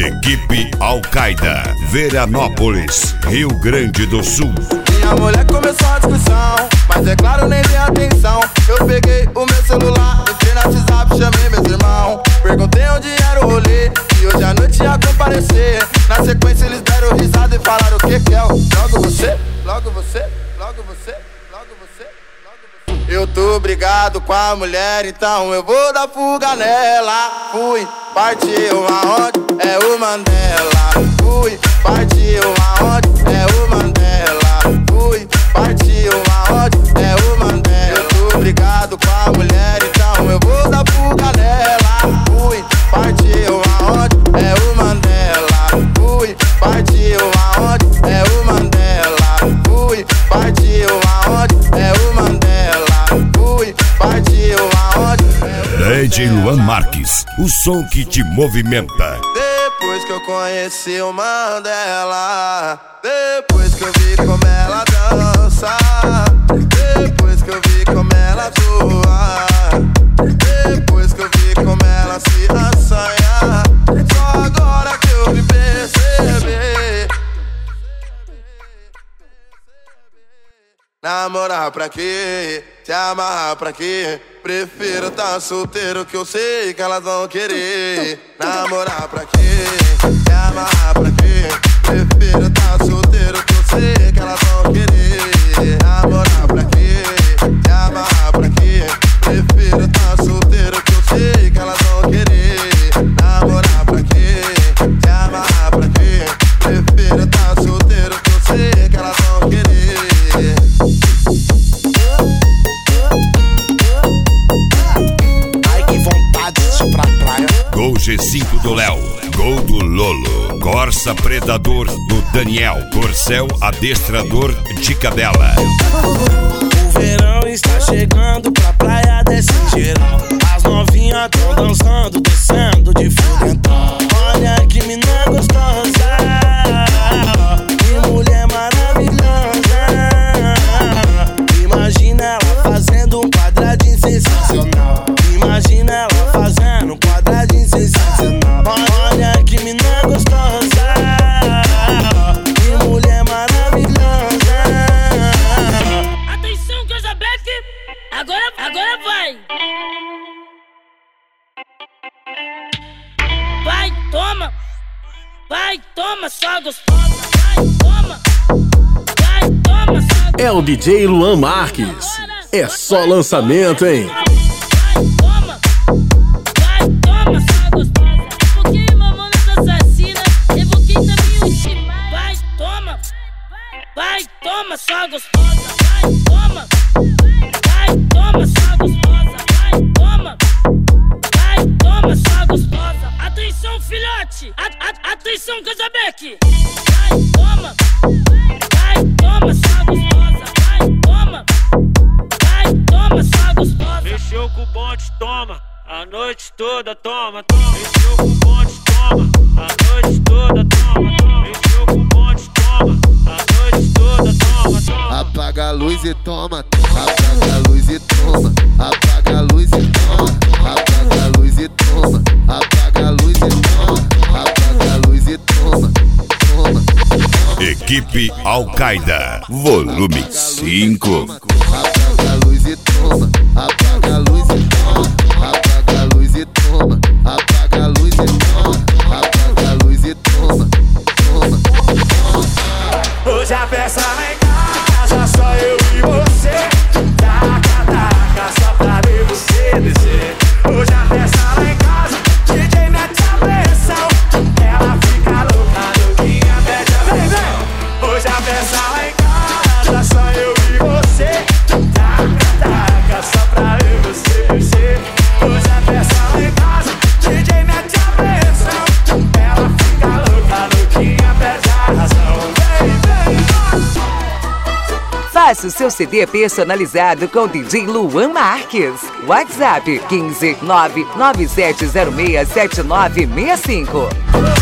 Equipe Al-Qaeda, Veranópolis, Rio Grande do Sul. Minha mulher começou a discussão, mas é claro, nem dei atenção. Eu peguei o meu celular, entrei no WhatsApp, chamei meus irmãos. Perguntei onde era o rolê, e hoje à noite ia comparecer. Na sequência eles deram risada e falaram: o que que é? Logo você, logo você, logo você, logo você, logo você. Eu tô brigado com a mulher, então eu vou dar fuga nela. Fui, partiu aonde? É o Mandela. Fui, partiu aonde? É o Mandela. Fui, partiu aonde? É o Mandela. Eu tô brigado com a mulher, então eu vou dar fuga nela. Fui, partiu aonde? É o Mandela. Fui, partiu aonde? É o Mandela. Fui, partiu aonde? É o Mandela. Fui, partiu aonde? DJ Luan Marques, o som que te movimenta. Depois que eu conheci o Mandela, depois que eu vi como ela dança, depois que eu vi como ela atua, depois que eu vi como ela se assanha, só agora que eu me percebi. Namorar pra quê? Se amarrar pra quê? Prefiro tá solteiro que eu sei que elas vão querer. Namorar pra quê? Se amarrar pra quê? Prefiro tá solteiro que eu sei que elas vão querer. Namorar pra quê? Se amarrar pra quê? Prefiro tá solteiro que eu sei que elas vão querer. Namorar pra quê? Se amarrar pra quê? Prefiro tá solteiro que eu sei que elas vão querer. Gol G5 do Léo, gol do Lolo, Corsa Predador do Daniel, Corcel Adestrador de Cadela. O verão está chegando pra praia desse geral. As novinhas tão dançando, descendo de fudentão. Olha que mina gostosa, que mulher maravilhosa. Imagina ela fazendo um quadradinho sensacional. Imagina ela fazendo um quadradinho sensacional. Olha que mina gostosa, que mulher maravilhosa. Atenção, Casa Black, agora vai. Vai, toma, só gostosa. Vai, toma, só gostosa. É o DJ Luan Marques, é só lançamento, hein? Vai, toma, só gostosa. Evoquei Mamonas Assassinas, evoquei também o Timar. Vai, toma, só gostosa. Vai, toma, só gostosa. Vai, toma, só gostosa. Atenção, filhote, atenção, Casabeck. Vai, toma, só gostosa. Vai, toma, só gostosa. Mexeu com o bonde, toma, a noite toda, toma. Mexeu com o bonde, toma, a noite toda, toma. Mexeu com o bonde, toma, a noite toda, toma. Apaga a luz e toma, apaga a luz e toma, apaga a luz e toma, apaga a luz e toma, apaga a luz e toma, apaga a luz e toma, toma. Equipe Al-Qaeda, volume 5. Apaga a luz e toma, apaga a luz e toma, apaga a luz e toma, apaga a luz e toma, apaga a luz e toma, toma. Hoje a festa lá em casa, só eu e você. Taca, taca, só pra ver você descer. Hoje a festa lá em casa, DJ mete a pressão. Ela fica louca, louquinha, pede a vem, vem. Hoje a festa lá em casa, só eu e você. Taca, taca, só pra ver você descer. Hoje a festa lá em casa, DJ mete a pressão. Ela fica louca, louquinha, pede a razão. Faça o seu CD personalizado com o DJ Luan Marques. WhatsApp 15 997067965.